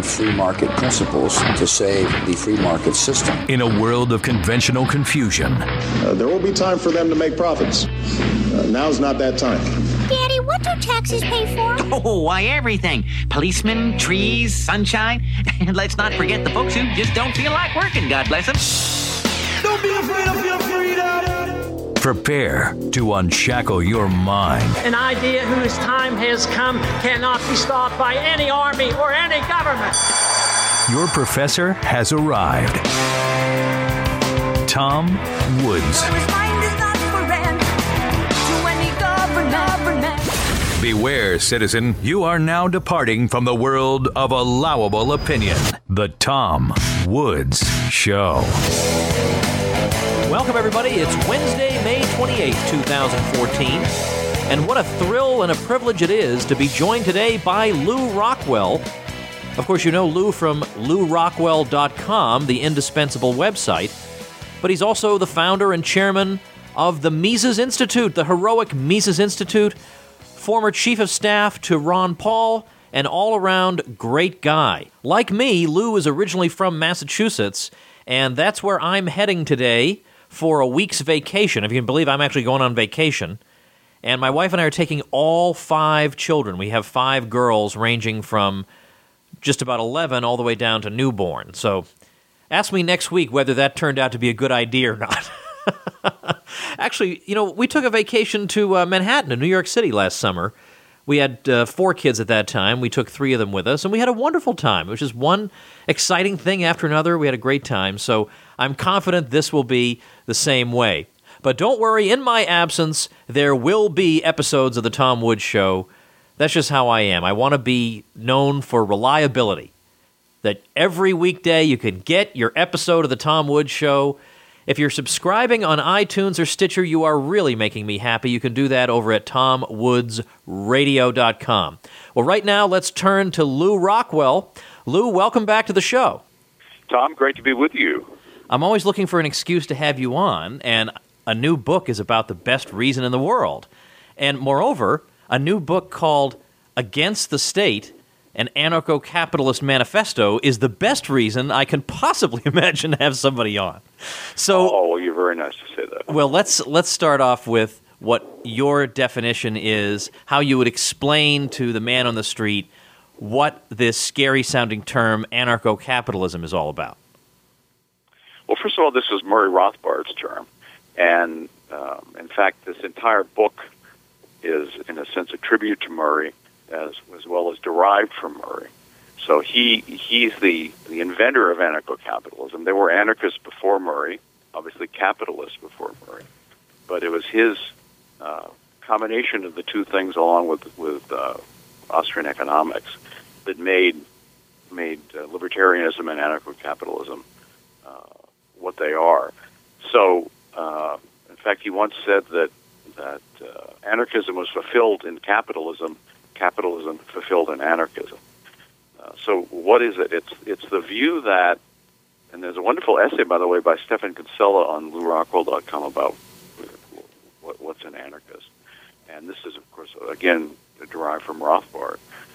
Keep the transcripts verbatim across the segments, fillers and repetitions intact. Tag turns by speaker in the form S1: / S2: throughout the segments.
S1: free market principles to save the free market system.
S2: In a world of conventional confusion.
S3: Uh, there will be time for them to make profits. Uh, now's not that time.
S4: Daddy, what do taxes pay for?
S5: Oh, why, everything. Policemen, trees, sunshine. And let's not forget the folks who just don't feel like working, God bless them.
S6: Don't be afraid of your freedom.
S2: Prepare to unshackle your mind.
S7: An idea whose time has come cannot be stopped by any army or any government.
S2: Your professor has arrived. Tom Woods. Beware, citizen, you are now departing from the world of allowable opinion. The Tom Woods Show.
S8: Welcome, everybody. It's Wednesday, May twenty-eighth, twenty fourteen. And what a thrill and a privilege it is to be joined today by Lew Rockwell. Of course, you know Lew from lew rockwell dot com, the indispensable website. But he's also the founder and chairman of the Mises Institute, the heroic Mises Institute, former chief of staff to Ron Paul, an all-around great guy. Like me, Lew is originally from Massachusetts, and that's where I'm heading today for a week's vacation. If you can believe, I'm actually going on vacation. And my wife and I are taking all five children. We have five girls ranging from just about eleven all the way down to newborn. So ask me next week whether that turned out to be a good idea or not. Actually, you know, we took a vacation to uh, Manhattan in New York City last summer. We had uh, four kids at that time. We took three of them with us, and we had a wonderful time. It was just one exciting thing after another. We had a great time, so I'm confident this will be the same way. But don't worry, in my absence, there will be episodes of The Tom Woods Show. That's just how I am. I want to be known for reliability, that every weekday you can get your episode of The Tom Woods Show. If you're subscribing on iTunes or Stitcher, you are really making me happy. You can do that over at tom woods radio dot com. Well, right now, let's turn to Lew Rockwell. Lew, welcome back to the show.
S9: Tom, great to be with you.
S8: I'm always looking for an excuse to have you on, and a new book is about the best reason in the world. And moreover, a new book called Against the State, an anarcho-capitalist manifesto, is the best reason I can possibly imagine to have somebody on. So,
S9: oh, well, you're very nice to say that.
S8: Well, let's let's start off with what your definition is, how you would explain to the man on the street what this scary-sounding term anarcho-capitalism is all about.
S9: Well, first of all, this is Murray Rothbard's term. And, um, in fact, this entire book is, in a sense, a tribute to Murray, as as well as derived from Murray. So he he's the, the inventor of anarcho-capitalism. There were anarchists before Murray, obviously capitalists before Murray, but it was his uh, combination of the two things, along with with uh, Austrian economics, that made made uh, libertarianism and anarcho-capitalism uh, what they are. So, uh, in fact, he once said that that uh, anarchism was fulfilled in capitalism. Capitalism fulfilled in anarchism. Uh, so what is it? It's it's the view that, and there's a wonderful essay, by the way, by Stephan Kinsella on lew rockwell dot com about what, what's an anarchist. And this is, of course, again, derived from Rothbard.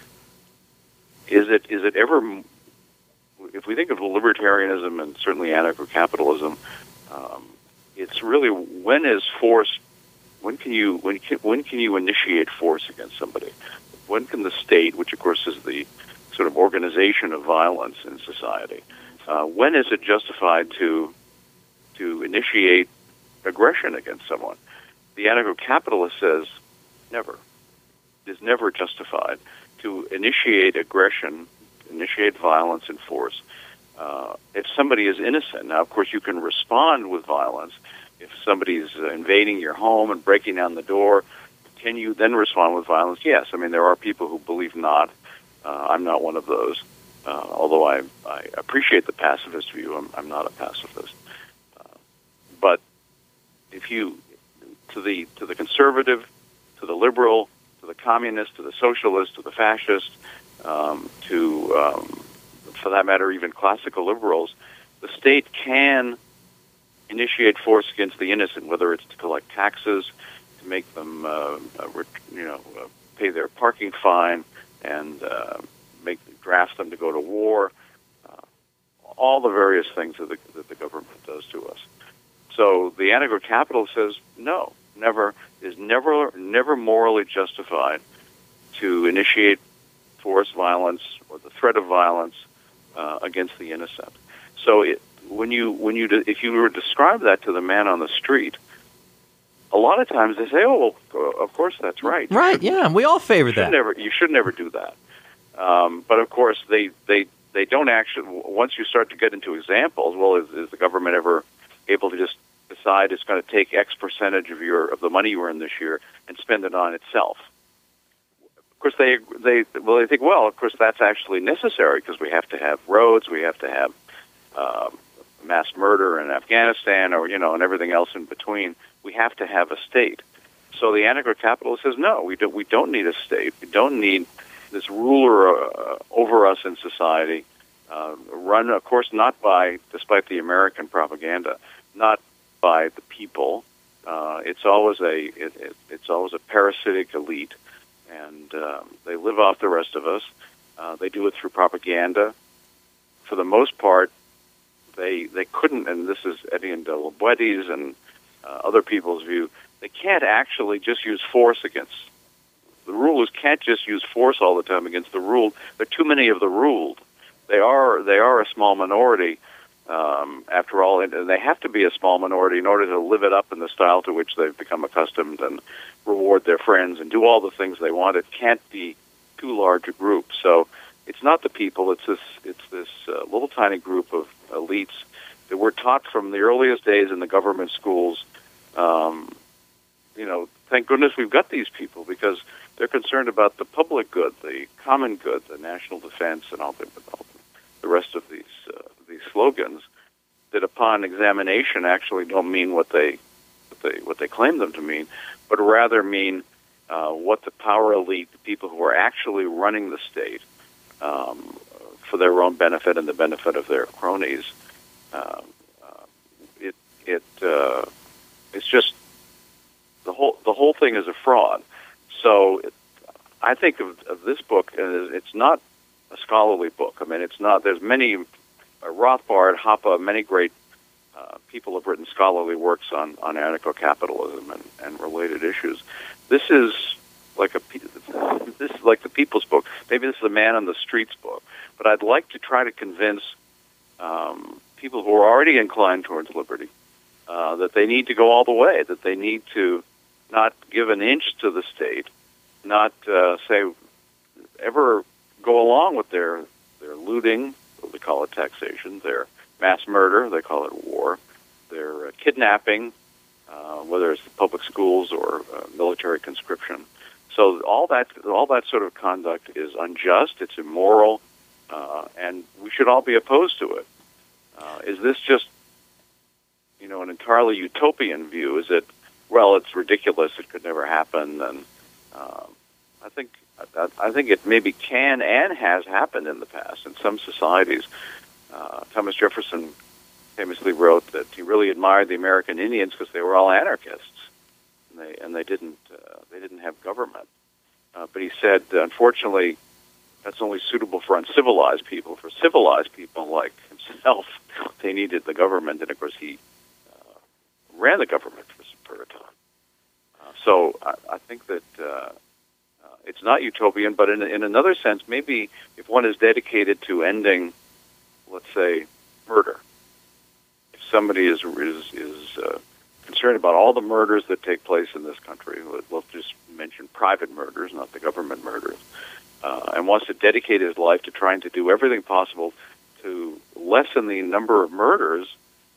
S9: Is it is it ever, if we think of libertarianism and certainly anarcho-capitalism, um, it's really, when is force, when can you when can, when can you initiate force against somebody? When can the state, which of course is the sort of organization of violence in society, uh, when is it justified to to initiate aggression against someone? The anarcho-capitalist says never. It is never justified to initiate aggression, initiate violence and force. Uh, if somebody is innocent, now of course you can respond with violence. If somebody's uh, invading your home and breaking down the door, can you then respond with violence? Yes. I mean, there are people who believe not. Uh, I'm not one of those. Uh, although I, I appreciate the pacifist view, I'm, I'm not a pacifist. Uh, but if you, to the to the conservative, to the liberal, to the communist, to the socialist, to the fascist, um, to, um, for that matter, even classical liberals, the state can initiate force against the innocent, whether it's to collect taxes, to make them, uh, uh, you know, uh, pay their parking fine, and uh, make draft them to go to war, uh, all the various things that the, that the government does to us. So the anarcho-capitalist says no, never is never never morally justified to initiate force, violence, or the threat of violence uh, against the innocent. So it, when you when you de- if you were to describe that to the man on the street, a lot of times they say, "Oh, well, of course that's right."
S8: Right? Yeah, we all favor
S9: you should
S8: that.
S9: Never, you should never do that. Um, but of course, they they they don't actually. Once you start to get into examples, well, is, is the government ever able to just decide it's going to take X percentage of your of the money you earn this year and spend it on itself? Of course, they they well they think, well, of course that's actually necessary because we have to have roads, we have to have um, mass murder in Afghanistan, or you know, and everything else in between. We have to have a state. So the anarcho-capitalist says, no, we don't. We don't need a state. We don't need this ruler uh, over us in society. Uh, run, of course, not by, despite the American propaganda, not by the people. Uh, it's always a it, it, it's always a parasitic elite, and um, they live off the rest of us. Uh, they do it through propaganda. For the most part, they they couldn't, and this is Etienne de Boetti's and uh, other people's view. They can't actually just use force against the rulers. Can't just use force all the time against the ruled. There are too many of the ruled. They are they are a small minority. Um, after all, and they have to be a small minority in order to live it up in the style to which they've become accustomed and reward their friends and do all the things they want. It can't be too large a group. So it's not the people. It's this. It's this uh, little tiny group of elites that were taught from the earliest days in the government schools. Um, you know, thank goodness we've got these people because they're concerned about the public good, the common good, the national defense, and all the, all the rest of these. Uh, these slogans that upon examination actually don't mean what they what they what they claim them to mean, but rather mean uh, what the power elite, the people who are actually running the state um, for their own benefit and the benefit of their cronies. Uh, uh, it it uh, it's just the whole the whole thing is a fraud. So it, I think of, of this book, and it's not a scholarly book. I mean, it's not. There's many. Uh, Rothbard, Hoppe, many great uh, people have written scholarly works on, on anarcho-capitalism and, and related issues. This is like a this is like the people's book. Maybe this is the man on the streets book. But I'd like to try to convince um, people who are already inclined towards liberty uh, that they need to go all the way. That they need to not give an inch to the state, not uh, say ever go along with their their looting. They call it taxation. Their mass murder, they call it war. Their uh, kidnapping, uh, whether it's the public schools or uh, military conscription. So all that, all that sort of conduct is unjust. It's immoral, uh, and we should all be opposed to it. Uh, is this just, you know, an entirely utopian view? Is it? Well, it's ridiculous. It could never happen. And uh, I think. I think it maybe can and has happened in the past in some societies. Uh, Thomas Jefferson famously wrote that he really admired the American Indians because they were all anarchists, and they and they didn't uh, they didn't have government. Uh, but he said, unfortunately, that's only suitable for uncivilized people. For civilized people like himself, they needed the government, and of course he uh, ran the government for, for a time. Uh, so I, I think that. Uh, It's not utopian, but in, in another sense, maybe if one is dedicated to ending, let's say, murder, if somebody is is, is uh, concerned about all the murders that take place in this country, let's just mention private murders, not the government murders, uh, and wants to dedicate his life to trying to do everything possible to lessen the number of murders,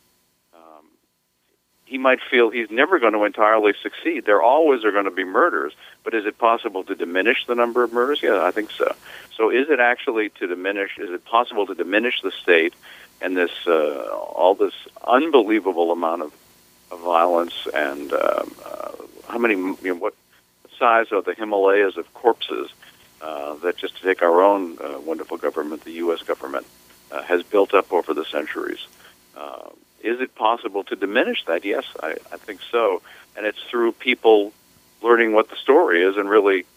S9: he might feel he's never going to entirely succeed. There always are going to be murders, but is it possible to diminish the number of murders? Yeah, I think so. So is it actually to diminish, is it possible to diminish the state and this uh, all this unbelievable amount of, of violence and um, uh, how many, you know, what size are the Himalayas of corpses uh, that, just to take our own uh, wonderful government, the U S government, uh, has built up over the centuries. Uh, Is it possible to diminish that? Yes, I, I think so. And it's through people learning what the story is and really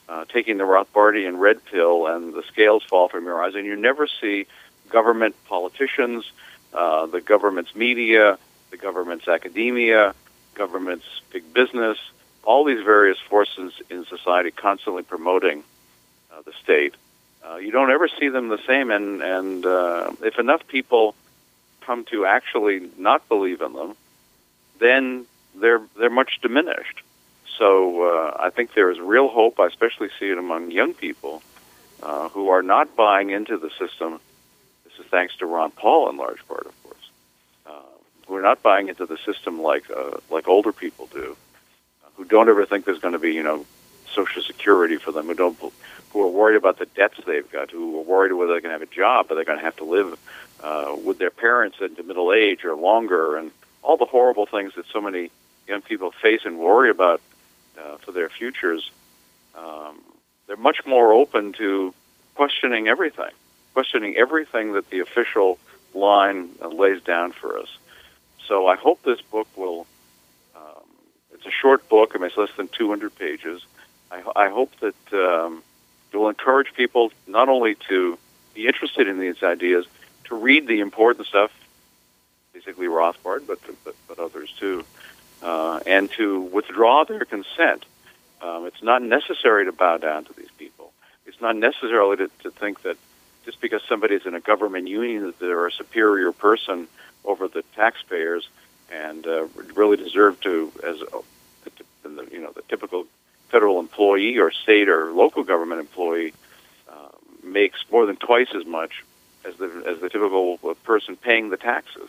S9: uh, taking the Rothbardian red pill, and the scales fall from your eyes, and you never see government politicians, uh, the government's media, the government's academia, government's big business, all these various forces in society constantly promoting uh, the state. Uh, you don't ever see them the same, and, and uh, if enough people come to actually not believe in them, then they're they're much diminished. So uh, I think there is real hope. I especially see it among young people uh, who are not buying into the system. This is thanks to Ron Paul in large part, of course. Uh, who are not buying into the system like uh, like older people do, uh, who don't ever think there's going to be, you know, Social Security for them, who don't, who are worried about the debts they've got, who are worried whether they can have a job, but they're going to have to live uh, with their parents into middle age or longer, and all the horrible things that so many young people face and worry about uh, for their futures. Um, they're much more open to questioning everything, questioning everything that the official line uh, lays down for us. So I hope this book will, um, it's a short book, I mean, it's less than two hundred pages. I, I hope that um, it will encourage people not only to be interested in these ideas, to read the important stuff, basically Rothbard, but, but, but others too, uh, and to withdraw their consent. Um, it's not necessary to bow down to these people. It's not necessarily to, to think that just because somebody's in a government union that they're a superior person over the taxpayers and uh, really deserve to, as a, you know, the typical federal employee or state or local government employee uh, makes more than twice as much as the as the typical person paying the taxes.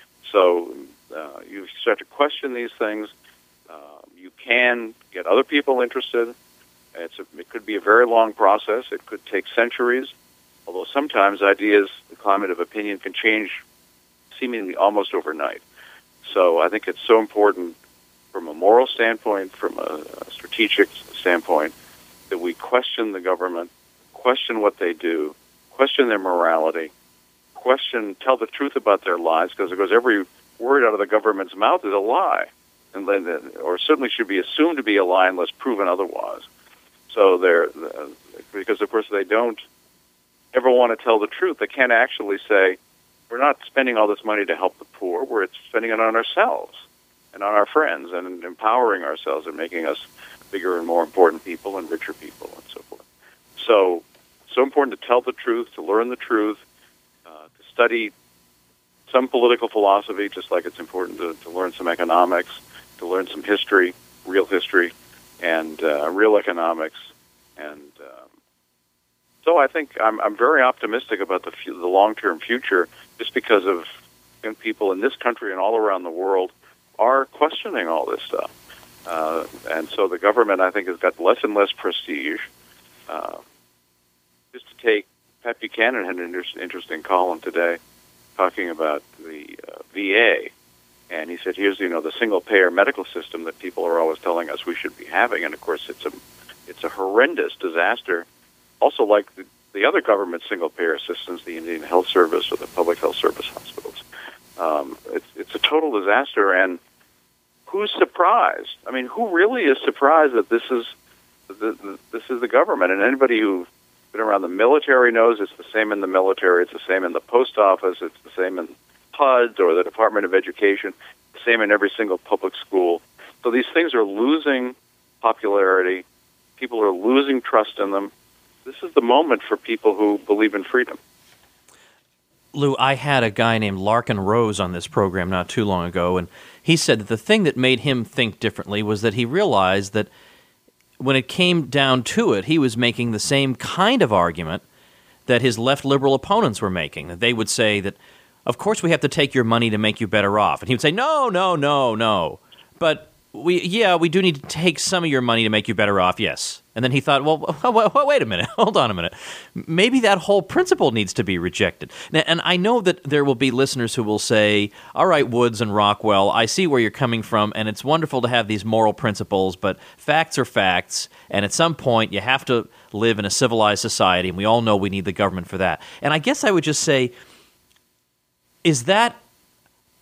S9: So uh, you start to question these things. Uh, you can get other people interested. It's a, it could be a very long process. It could take centuries, although sometimes ideas, the climate of opinion can change seemingly almost overnight. So I think it's so important from a moral standpoint, from a, a strategic standpoint, that we question the government, question what they do, question their morality, question, tell the truth about their lies, because because every word out of the government's mouth is a lie, and then, or certainly should be assumed to be a lie unless proven otherwise. So they're, because of course they don't ever want to tell the truth. They can't actually say, we're not spending all this money to help the poor, we're spending it on ourselves and on our friends and empowering ourselves and making us bigger and more important people and richer people and so forth. So, so important to tell the truth, to learn the truth, uh, to study some political philosophy, just like it's important to, to learn some economics, to learn some history, real history, and uh, real economics. And um, so I think I'm, I'm very optimistic about the, f- the long-term future, just because of young people in this country and all around the world are questioning all this stuff. Uh, and so the government, I think, has got less and less prestige. Uh, just to take, Pat Buchanan had an inter- interesting column today talking about the uh, V A, and he said, here's, you know, the single-payer medical system that people are always telling us we should be having, and of course it's a, it's a horrendous disaster, also like the, the other government single-payer systems, the Indian Health Service or the Public Health Service hospitals. Um, it's, it's a total disaster, and who's surprised? I mean, who really is surprised that this is the, the, this is the government? And anybody who's been around the military knows it's the same in the military, it's the same in the post office, it's the same in H U D or the Department of Education, the same in every single public school. So these things are losing popularity. People are losing trust in them. This is the moment for people who believe in freedom.
S8: Lou, I had a guy named Larkin Rose on this program not too long ago, and he said that the thing that made him think differently was that he realized that when it came down to it, he was making the same kind of argument that his left liberal opponents were making, that they would say that, of course we have to take your money to make you better off. And he would say, no, no, no, no. But we, yeah, we do need to take some of your money to make you better off, yes. And then he thought, well, wait a minute, hold on a minute. Maybe that whole principle needs to be rejected. Now, and I know that there will be listeners who will say, all right, Woods and Rockwell, I see where you're coming from, and it's wonderful to have these moral principles, but facts are facts, and at some point you have to live in a civilized society, and we all know we need the government for that. And I guess I would just say, is that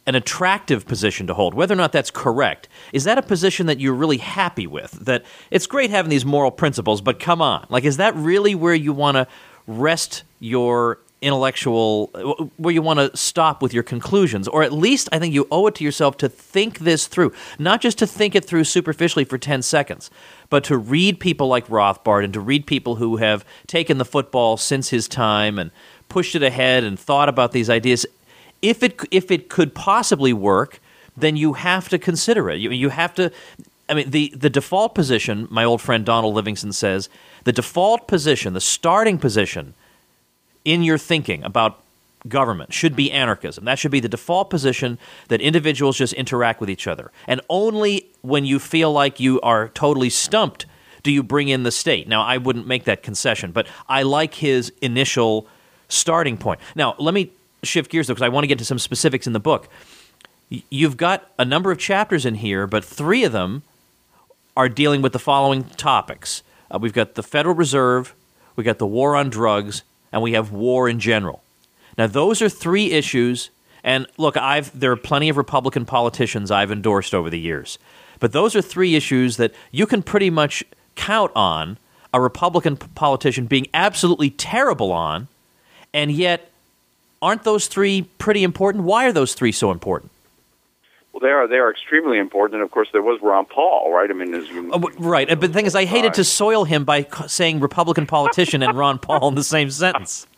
S8: an attractive position to hold. Whether or not that's correct, is that a position that you're really happy with? That it's great having these moral principles, but come on. Like, is that really where you want to rest your intellectual, where you want to stop with your conclusions? Or at least I think you owe it to yourself to think this through, not just to think it through superficially for ten seconds, but to read people like Rothbard and to read people who have taken the football since his time and pushed it ahead and thought about these ideas. If it if it could possibly work, then you have to consider it. You, you have to. I mean, the, the default position, my old friend Donald Livingston says, the default position, the starting position in your thinking about government should be anarchism. That should be the default position, that individuals just interact with each other. And only when you feel like you are totally stumped do you bring in the state. Now, I wouldn't make that concession, but I like his initial starting point. Now, let me shift gears, though, because I want to get to some specifics in the book. You've got a number of chapters in here, but three of them are dealing with the following topics. Uh, we've got the Federal Reserve, we've got the war on drugs, and we have war in general. Now, those are three issues, and look, I've there are plenty of Republican politicians I've endorsed over the years, but those are three issues that you can pretty much count on a Republican p- politician being absolutely terrible on, and yet aren't those three pretty important? Why are those three so important?
S9: Well, they are they are extremely important, and of course there was Ron Paul, right? I mean, as you
S8: oh, right. But the thing is, I hated to soil him by saying Republican politician and Ron Paul in the same sentence.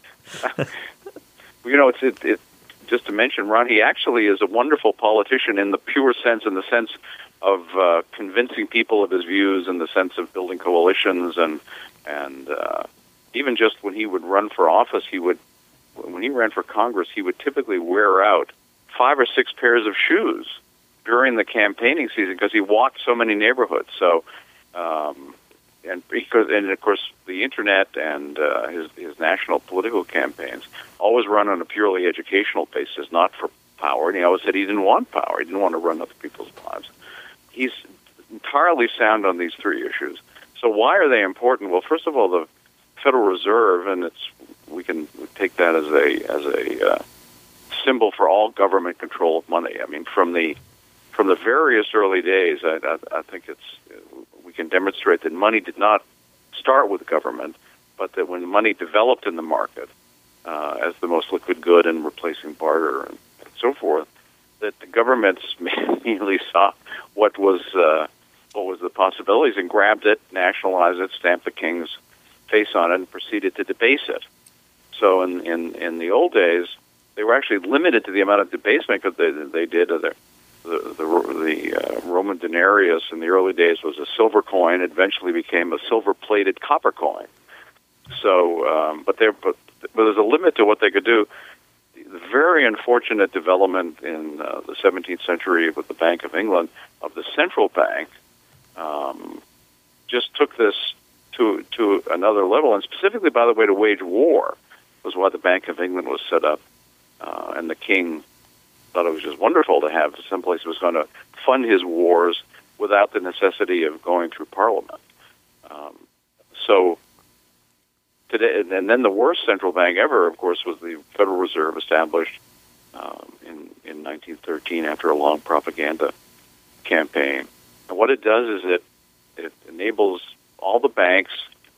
S9: You know, it's it, it. Just to mention, Ron, he actually is a wonderful politician in the pure sense, in the sense of uh, convincing people of his views, in the sense of building coalitions, and and uh, even just when he would run for office, he would. When he ran for Congress, he would typically wear out five or six pairs of shoes during the campaigning season because he walked so many neighborhoods. So, um, and because and of course the internet and uh, his his national political campaigns always run on a purely educational basis, not for power. And he always said he didn't want power; he didn't want to run other people's lives. He's entirely sound on these three issues. So, why are they important? Well, first of all, the Federal Reserve, and it's we can take that as a as a uh, symbol for all government control of money. I mean, from the from the various early days, I, I, I think it's we can demonstrate that money did not start with government, but that when money developed in the market uh, as the most liquid good and replacing barter and, and so forth, that the governments immediately saw what was uh, what was the possibilities and grabbed it, nationalized it, stamped the king's face on it, and proceeded to debase it. So in, in, in the old days, they were actually limited to the amount of debasement because they, they did. Uh, the the, the, the uh, Roman denarius in the early days was a silver coin. It eventually became a silver-plated copper coin. So, um, but, there, but, but there's a limit to what they could do. The very unfortunate development in uh, the seventeenth century with the Bank of England, of the central bank, um, just took this to to another level, and specifically, by the way, to wage war. Was why the Bank of England was set up, uh, and the king thought it was just wonderful to have someplace that was going to fund his wars without the necessity of going through Parliament. Um, so today, and then the worst central bank ever, of course, was the Federal Reserve, established um, in in nineteen thirteen after a long propaganda campaign. And what it does is it it enables all the banks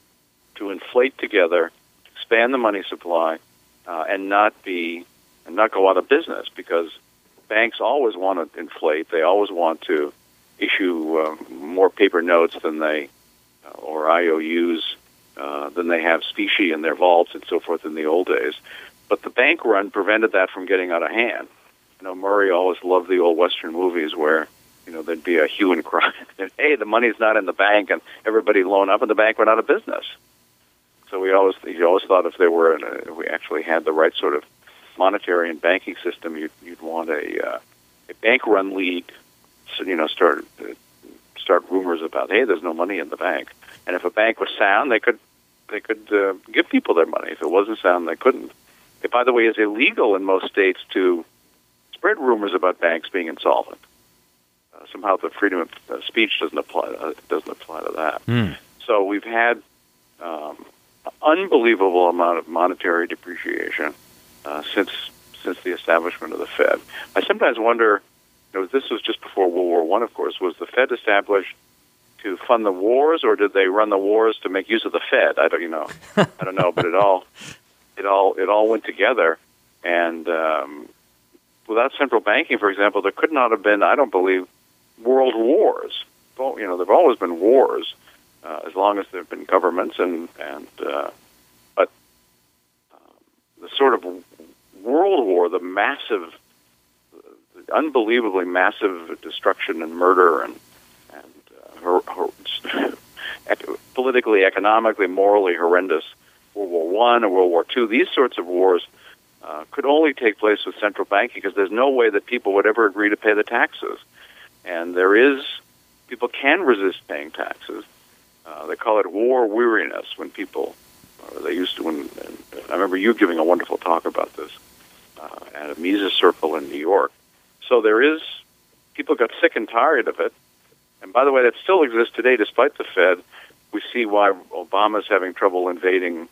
S9: to inflate together, expand the money supply, uh, and not be and not go out of business, because banks always want to inflate. They always want to issue uh, more paper notes than they uh, or I O Us uh, than they have specie in their vaults and so forth in the old days. But the bank run prevented that from getting out of hand. You know, Murray always loved the old Western movies where, you know, there'd be a hue and cry. Hey, the money's not in the bank, and everybody loan up, and the bank went out of business. So we always, he always thought if there were, an, if we actually had the right sort of monetary and banking system, you'd, you'd want a, uh, a bank-run league. So, you know, start uh, start rumors about, hey, there's no money in the bank. And if a bank was sound, they could they could uh, give people their money. If it wasn't sound, they couldn't. It, by the way, is illegal in most states to spread rumors about banks being insolvent. Uh, somehow, the freedom of speech doesn't apply. Uh, doesn't apply to that.
S8: Mm.
S9: So we've had um, an unbelievable amount of monetary depreciation uh, since since the establishment of the Fed. I sometimes wonder, you know, this was just before World War One, of course. Was the Fed established to fund the wars, or did they run the wars to make use of the Fed? I don't, you know, I don't know, but it all, it all, it all went together. And um, without central banking, for example, there could not have been, I don't believe, world wars. Well, you know, there've always been wars uh, as long as there have been governments, and and uh, but um, the sort of world war, the massive, the unbelievably massive destruction and murder and Her, her, politically, economically, morally horrendous World War One or World War Two. These sorts of wars uh, could only take place with central banking because there's no way that people would ever agree to pay the taxes. And there is, people can resist paying taxes. Uh, they call it war weariness when people, uh, they used to, when, and I remember you giving a wonderful talk about this uh, at a Mises Circle in New York. So there is, people got sick and tired of it. And by the way, that still exists today despite the Fed. We see why Obama's having trouble invading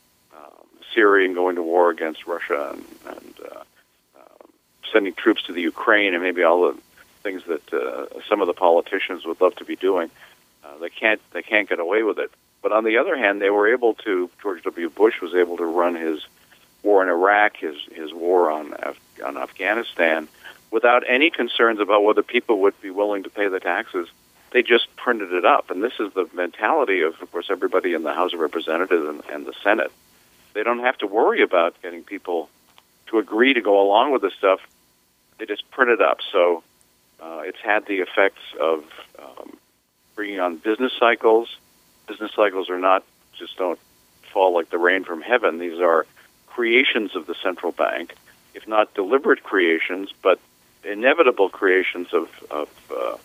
S9: um, Syria and going to war against Russia and, and uh, uh, sending troops to the Ukraine and maybe all the things that uh, some of the politicians would love to be doing. Uh, they can't they can't get away with it. But on the other hand, they were able to, George W. Bush was able to run his war in Iraq, his, his war on, Af- on Afghanistan, without any concerns about whether people would be willing to pay the taxes. They just printed it up, and this is the mentality of, of course, everybody in the House of Representatives and, and the Senate. They don't have to worry about getting people to agree to go along with this stuff. They just print it up. So uh, it's had the effects of um, bringing on business cycles. Business cycles are not, just don't fall like the rain from heaven. These are creations of the central bank, if not deliberate creations, but inevitable creations of, of uh,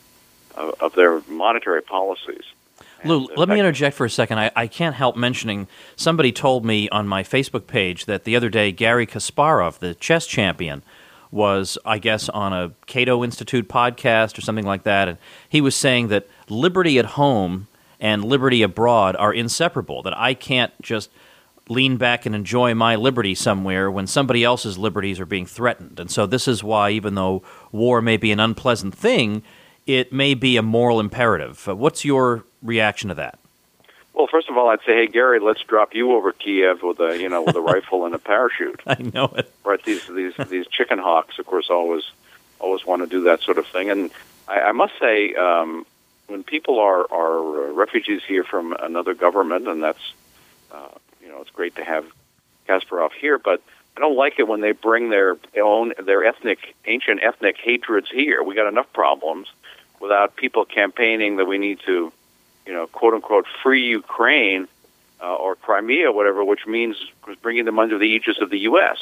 S9: of their monetary policies.
S8: Lou, let me interject for a second. I, I can't help mentioning, somebody told me on my Facebook page that the other day Garry Kasparov, the chess champion, was, I guess, on a Cato Institute podcast or something like that, and he was saying that liberty at home and liberty abroad are inseparable, that I can't just lean back and enjoy my liberty somewhere when somebody else's liberties are being threatened. And so this is why, even though war may be an unpleasant thing, it may be a moral imperative. Uh, what's your reaction to that?
S9: Well, first of all, I'd say, hey, Gary, let's drop you over Kiev with a, you know, with a rifle and a parachute.
S8: I know it.
S9: Right? These these these chicken hawks, of course, always always want to do that sort of thing. And I, I must say, um, when people are are refugees here from another government, and that's, uh, you know, it's great to have Kasparov here, but I don't like it when they bring their own their ethnic, ancient ethnic hatreds here. We got enough problems without people campaigning that we need to, you know, quote unquote, free Ukraine uh, or Crimea, whatever, which means bringing them under the aegis of the U S.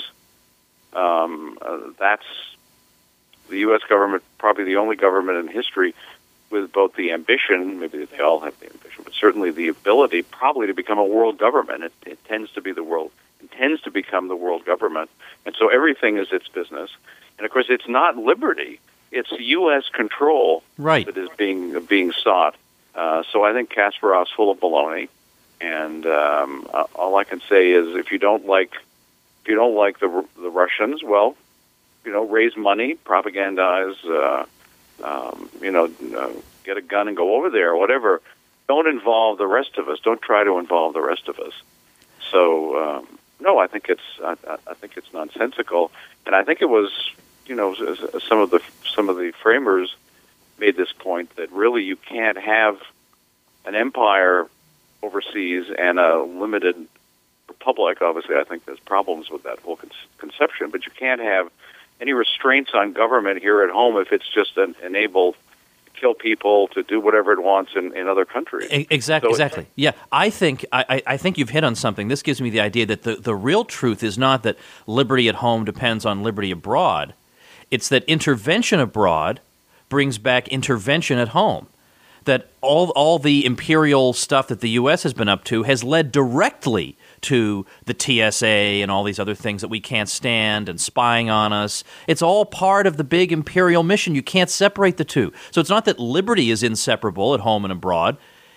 S9: Um, uh, that's the U S government, probably the only government in history with both the ambition, maybe they all have the ambition, but certainly the ability probably to become a world government. It, it tends to be the world, it tends to become the world government. And so everything is its business. And of course, it's not liberty. It's U S control
S8: right.
S9: that is being being sought. Uh, so I think Kasparov's full of baloney, and um, all I can say is, if you don't like, if you don't like the the Russians, well, you know, raise money, propagandize, uh, um, you know, uh, get a gun and go over there, or whatever. Don't involve the rest of us. Don't try to involve the rest of us. So um, no, I think it's I, I think it's nonsensical, and I think it was. You know, some of the some of the framers made this point that really you can't have an empire overseas and a limited republic. Obviously, I think there's problems with that whole con- conception, but you can't have any restraints on government here at home if it's just an, enabled to kill people, to do whatever it wants in, in other countries.
S8: Exactly.
S9: So
S8: exactly. Yeah, I think I, I think you've hit on something. This gives me the idea that the, the real truth is not that liberty at home depends on liberty abroad. It's that intervention abroad brings back intervention at home. That all all the imperial stuff that the U S has been up to has led directly to the T S A and all these other things that we can't stand and spying on us. It's all part of the big imperial mission. You can't separate the two. So it's not that liberty is inseparable at home and abroad.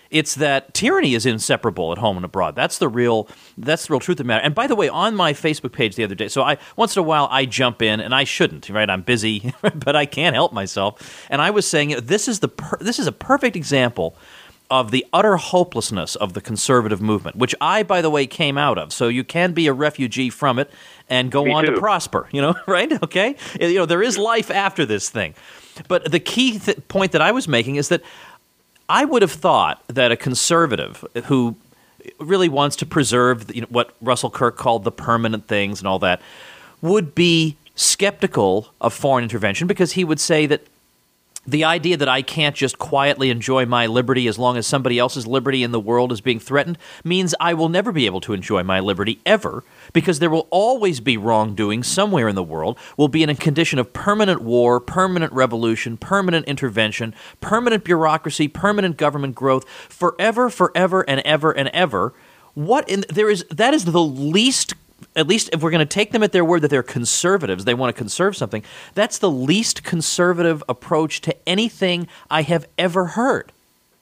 S8: It's that tyranny is inseparable at home and abroad. That's the real that's the real truth of the matter. And by the way, on my Facebook page the other day, so I once in a while I jump in, and I shouldn't, right? I'm busy, but I can't help myself. And I was saying this is the per- this is a perfect example of the utter hopelessness of the conservative movement, which I, by the way, came out of. So you can be a refugee from it and go
S9: Me
S8: on
S9: too.
S8: to prosper, you know, right? Okay? You know, there is life after this thing. But the key th- point that I was making is that I would have thought that a conservative who really wants to preserve you know, what Russell Kirk called the permanent things and all that would be skeptical of foreign intervention, because he would say that the idea that I can't just quietly enjoy my liberty as long as somebody else's liberty in the world is being threatened means I will never be able to enjoy my liberty ever, because there will always be wrongdoing somewhere in the world. We'll be in a condition of permanent war, permanent revolution, permanent intervention, permanent bureaucracy, permanent government growth, forever, forever, and ever and ever. What in there is that is the least. At least if we're going to take them at their word that they're conservatives, they want to conserve something, that's the least conservative approach to anything I have ever heard.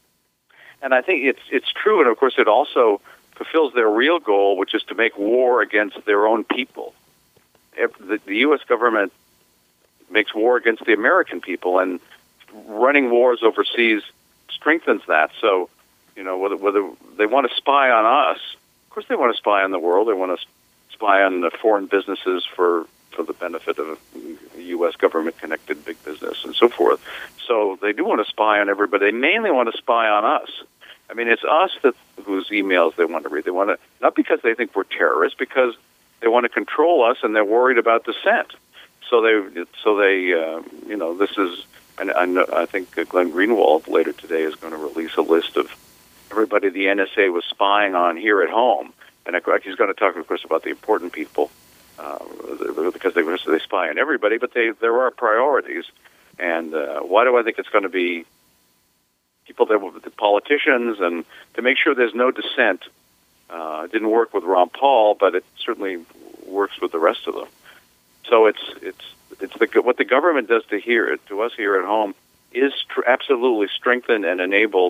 S9: And I think it's it's true, and of course it also fulfills their real goal, which is to make war against their own people. If the, the U S government makes war against the American people, and running wars overseas strengthens that. So, you know, whether, whether they want to spy on us, of course they want to spy on the world, they want to spy on the foreign businesses for, for the benefit of U S government-connected big business and so forth. So they do want to spy on everybody. They mainly want to spy on us. I mean, it's us that whose emails they want to read. They want to, not because they think we're terrorists, because they want to control us, and they're worried about dissent. So they, so they, uh, you know, this is, and I, know, I think Glenn Greenwald later today is going to release a list of everybody the N S A was spying on here at home. And he's going to talk, of course, about the important people, uh, because they they spy on everybody. But they there are priorities, and uh, why do I think it's going to be people that the politicians, and to make sure there's no dissent. Uh, it didn't work with Ron Paul, but it certainly works with the rest of them. So it's it's it's the, what the government does to here to us here at home is tr- absolutely strengthened and enabled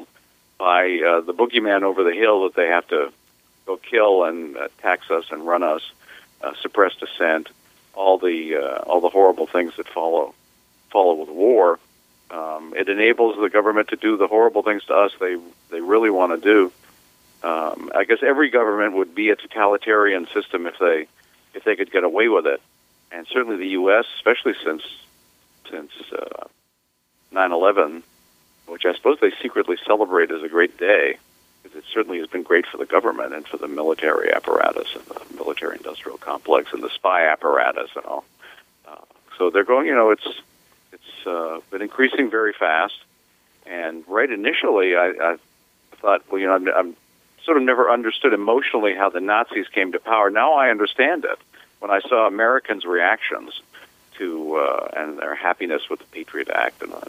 S9: by uh, the boogeyman over the hill that they have to go kill and uh, tax us and run us, uh, suppress dissent, all the uh, all the horrible things that follow follow with war. Um, it enables the government to do the horrible things to us they they really want to do. Um, I guess every government would be a totalitarian system if they if they could get away with it, and certainly the U S, especially since since uh, nine eleven, which I suppose they secretly celebrate as a great day. It certainly has been great for the government and for the military apparatus and the military-industrial complex and the spy apparatus and all. Uh, so they're going, you know, it's it's uh, been increasing very fast. And right initially, I, I thought, well, you know, I'm, I'm sort of never understood emotionally how the Nazis came to power. Now I understand it. When I saw Americans' reactions to uh, and their happiness with the Patriot Act and, uh,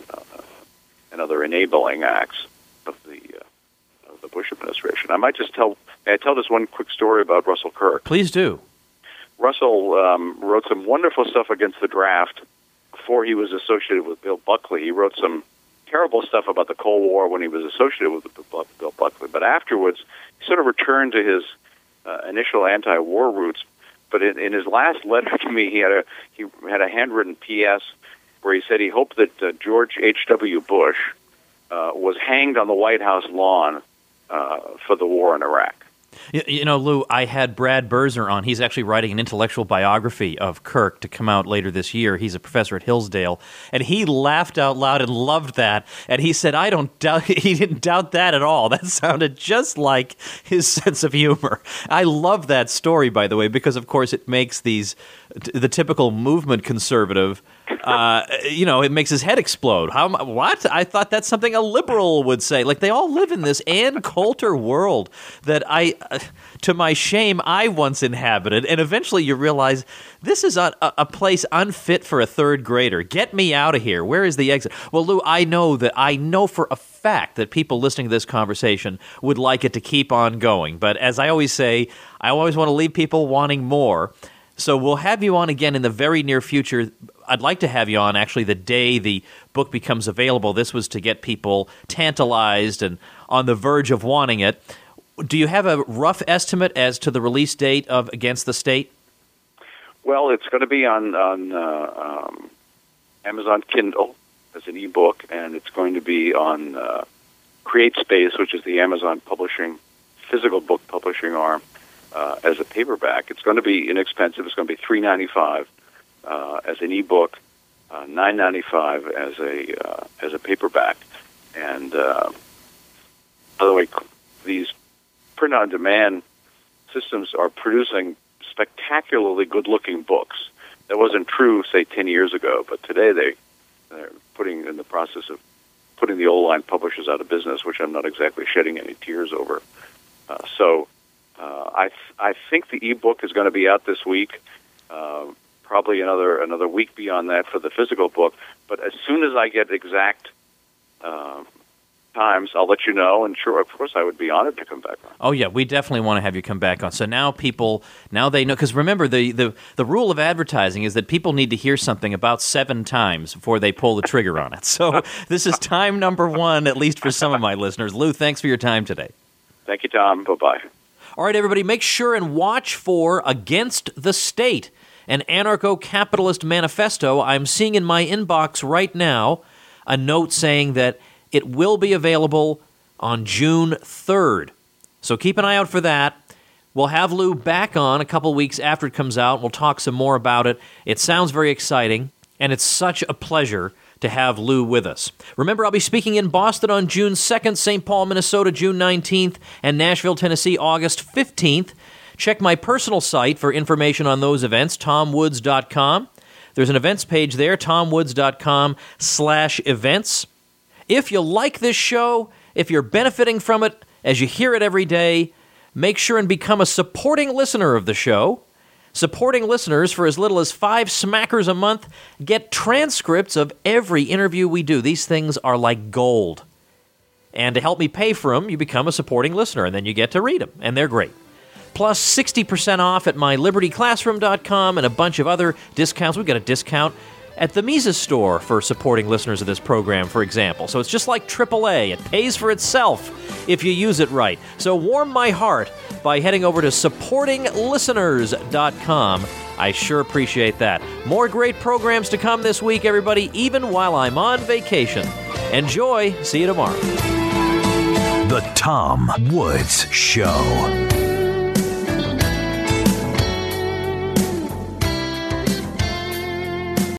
S9: and other enabling acts of the uh, the Bush administration. I might just tell, may I tell this one quick story about Russell Kirk?
S8: Please do.
S9: Russell um, wrote some wonderful stuff against the draft before he was associated with Bill Buckley. He wrote some terrible stuff about the Cold War when he was associated with Bill Buckley. But afterwards, he sort of returned to his uh, initial anti-war roots. But in, in his last letter to me, he had a he had a handwritten P S where he said he hoped that uh, George H W. Bush uh, was hanged on the White House lawn Uh, for the war in Iraq.
S8: You, you know, Lou, I had Brad Berzer on. He's actually writing an intellectual biography of Kirk to come out later this year. He's a professor at Hillsdale, and he laughed out loud and loved that. And he said, "I don't doubt." He didn't doubt that at all. That sounded just like his sense of humor. I love that story, by the way, because of course it makes these the typical movement conservative. Uh, you know, it makes his head explode. How? What? I thought that's something a liberal would say. Like, they all live in this Ann Coulter world that I, uh, to my shame, I once inhabited. And eventually you realize this is a, a place unfit for a third grader. Get me out of here. Where is the exit? Well, Lou, I know that I know for a fact that people listening to this conversation would like it to keep on going. But as I always say, I always want to leave people wanting more. So we'll have you on again in the very near future. I'd like to have you on actually the day the book becomes available. This was to get people tantalized and on the verge of wanting it. Do you have a rough estimate as to the release date of Against the State?
S9: Well, it's going to be on, on uh, um, Amazon Kindle as an ebook, and it's going to be on uh, CreateSpace, which is the Amazon publishing, physical book publishing arm, uh, as a paperback. It's going to be inexpensive. It's going to be three dollars and ninety-five cents uh, as an ebook, uh, nine dollars and ninety-five cents as a uh, as a paperback. And uh, by the way, these print-on-demand systems are producing spectacularly good-looking books. That wasn't true, say, ten years ago, but today they, they're putting in the process of putting the old line publishers out of business, which I'm not exactly shedding any tears over. Uh, so uh, I th- I think the ebook is going to be out this week, uh, probably another another week beyond that for the physical book. But as soon as I get exact uh, times, I'll let you know, and sure, of course, I would be honored to come back on.
S8: Oh, yeah, we definitely want to have you come back on. So now people, now they know, because remember, the, the, the rule of advertising is that people need to hear something about seven times before they pull the trigger on it. So this is time number one, at least for some of my listeners. Lou, thanks for your time today.
S9: Thank you, Tom. Bye-bye.
S8: All right, everybody, make sure and watch for Against the State, an anarcho-capitalist manifesto. I'm seeing in my inbox right now a note saying that it will be available on June third. So keep an eye out for that. We'll have Lou back on a couple weeks after it comes out. We'll talk some more about it. It sounds very exciting, and it's such a pleasure to have Lou with us. Remember, I'll be speaking in Boston on June second, Saint Paul, Minnesota, June nineteenth, and Nashville, Tennessee, August fifteenth. Check my personal site for information on those events, tom woods dot com. There's an events page there, tom woods dot com slash events. If you like this show, if you're benefiting from it as you hear it every day, make sure and become a supporting listener of the show. Supporting listeners for as little as five smackers a month get transcripts of every interview we do. These things are like gold. And to help me pay for them, you become a supporting listener, and then you get to read them, and they're great. Plus sixty percent off at my liberty classroom dot com and a bunch of other discounts. We've got a discount at the Mises store for supporting listeners of this program, for example. So it's just like triple A. It pays for itself if you use it right. So warm my heart by heading over to supporting listeners dot com. I sure appreciate that. More great programs to come this week, everybody, even while I'm on vacation. Enjoy. See you tomorrow.
S2: The Tom Woods Show.